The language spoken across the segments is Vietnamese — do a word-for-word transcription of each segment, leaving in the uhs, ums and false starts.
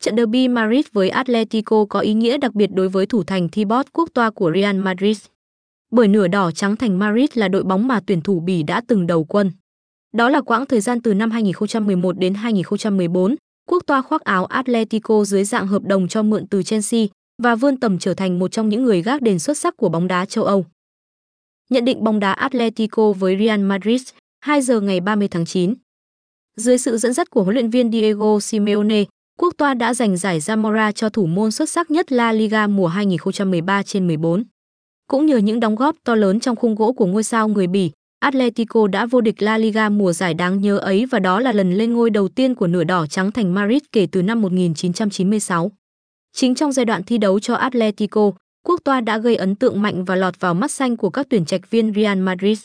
Trận derby Madrid với Atletico có ý nghĩa đặc biệt đối với thủ thành Thibaut Courtois của Real Madrid. Bởi nửa đỏ trắng thành Madrid là đội bóng mà tuyển thủ Bỉ đã từng đầu quân. Đó là quãng thời gian từ năm hai nghìn không trăm mười một đến hai nghìn không trăm mười bốn, Courtois khoác áo Atletico dưới dạng hợp đồng cho mượn từ Chelsea và vươn tầm trở thành một trong những người gác đền xuất sắc của bóng đá châu Âu. Nhận định bóng đá Atletico với Real Madrid, hai giờ ngày ba mươi tháng chín. Dưới sự dẫn dắt của huấn luyện viên Diego Simeone, Courtois đã giành giải Zamora cho thủ môn xuất sắc nhất La Liga mùa hai nghìn không trăm mười ba trên mười bốn. Cũng nhờ những đóng góp to lớn trong khung gỗ của ngôi sao người Bỉ, Atletico đã vô địch La Liga mùa giải đáng nhớ ấy và đó là lần lên ngôi đầu tiên của nửa đỏ trắng thành Madrid kể từ năm một nghìn chín trăm chín mươi sáu. Chính trong giai đoạn thi đấu cho Atletico, Courtois đã gây ấn tượng mạnh và lọt vào mắt xanh của các tuyển trạch viên Real Madrid.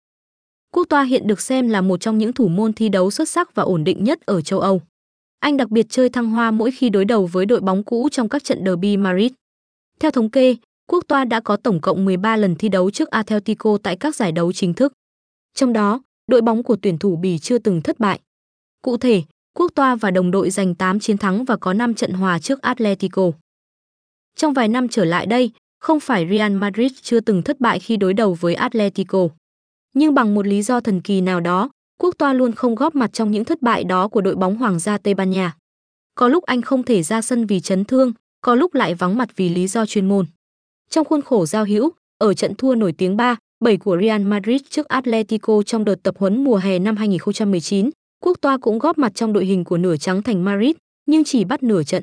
Courtois hiện được xem là một trong những thủ môn thi đấu xuất sắc và ổn định nhất ở châu Âu. Anh đặc biệt chơi thăng hoa mỗi khi đối đầu với đội bóng cũ trong các trận derby Madrid. Theo thống kê, Courtois đã có tổng cộng mười ba lần thi đấu trước Atletico tại các giải đấu chính thức. Trong đó, đội bóng của tuyển thủ Bỉ chưa từng thất bại. Cụ thể, Courtois và đồng đội giành tám chiến thắng và có năm trận hòa trước Atletico. Trong vài năm trở lại đây, không phải Real Madrid chưa từng thất bại khi đối đầu với Atletico. Nhưng bằng một lý do thần kỳ nào đó, Courtois luôn không góp mặt trong những thất bại đó của đội bóng Hoàng gia Tây Ban Nha. Có lúc anh không thể ra sân vì chấn thương, có lúc lại vắng mặt vì lý do chuyên môn. Trong khuôn khổ giao hữu, ở trận thua nổi tiếng ba bảy của Real Madrid trước Atletico trong đợt tập huấn mùa hè năm hai nghìn không trăm mười chín, Courtois cũng góp mặt trong đội hình của nửa trắng thành Madrid, nhưng chỉ bắt nửa trận.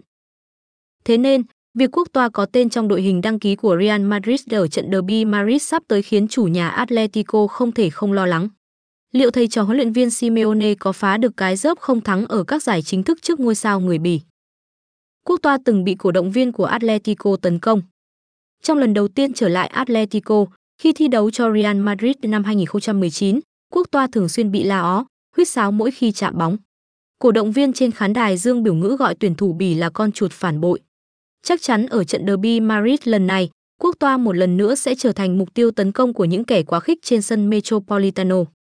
Thế nên, việc Courtois có tên trong đội hình đăng ký của Real Madrid ở trận derby Madrid sắp tới khiến chủ nhà Atletico không thể không lo lắng. Liệu thầy trò huấn luyện viên Simeone có phá được cái rớp không thắng ở các giải chính thức trước ngôi sao người Bỉ? Courtois từng bị cổ động viên của Atletico tấn công. Trong lần đầu tiên trở lại Atletico, khi thi đấu cho Real Madrid năm hai nghìn không trăm mười chín, Courtois thường xuyên bị la ó, huýt sáo mỗi khi chạm bóng. Cổ động viên trên khán đài dương biểu ngữ gọi tuyển thủ Bỉ là con chuột phản bội. Chắc chắn ở trận derby Madrid lần này, Courtois một lần nữa sẽ trở thành mục tiêu tấn công của những kẻ quá khích trên sân Metropolitano.